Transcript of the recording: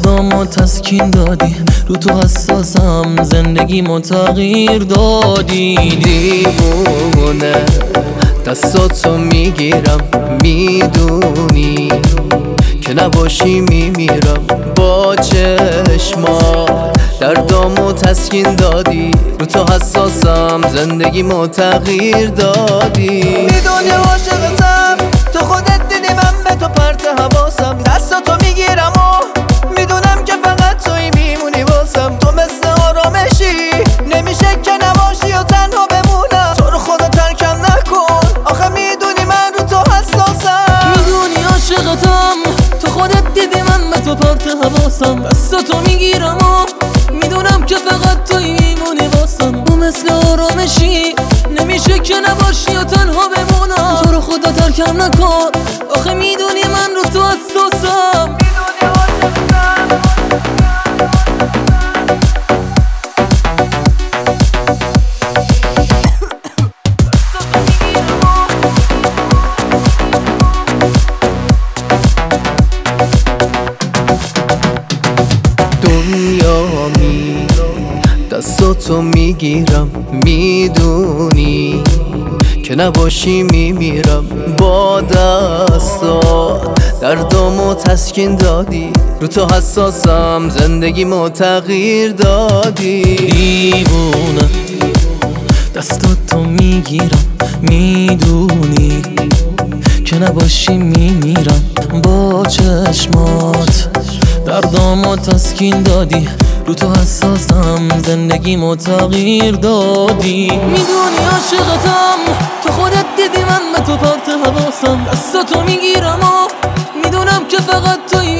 دردامو تسکین دادی، رو تو حساسم، زندگیمو تغییر دادی. دیوونه دستاتو میگیرم، میدونی که نباشی میمیرم با چشمات. دردامو تسکین دادی، رو تو حساسم، زندگیمو تغییر دادی. میدونی عاشقتم، تو خودت دیدی من به تو پرت حواسم. دستاتو میگیرم و میدونم که فقط توی میمونی واسم. تو مثل آرامشی، نمیشه که نباشی و تنها بمونم. تو رو خدا ترکم نکن، آخه میدونی من رو تو حساسم. میدونی عاشقتم، تو خودت دیدی من به تو پرت حواسم. دستاتو میگیرم و میدونم که فقط توی میمونی واسم. تو مثل آرامشی، نمیشه که نباشی و تنها بمونم. تو رو خدا ترکم نکن، آخه میدونی من رو تو حساسم. دنیامی دستاتو میگیرم، میدونی که نباشی میمیرم با دستات. دردامو تسکین دادی، رو تو حساسم، زندگیمو تغییر دادی. دیوونه دستاتو میگیرم، میدونی که نباشی میمیرم با چشمات. دردامو تسکین دادی، رو تو حساسم، زندگیمو تغییر دادی. میدونی عاشقتم، تو خودت دیدی من به تو پرت حواسم. دستاتو میگیرم و میدونم که فقط توی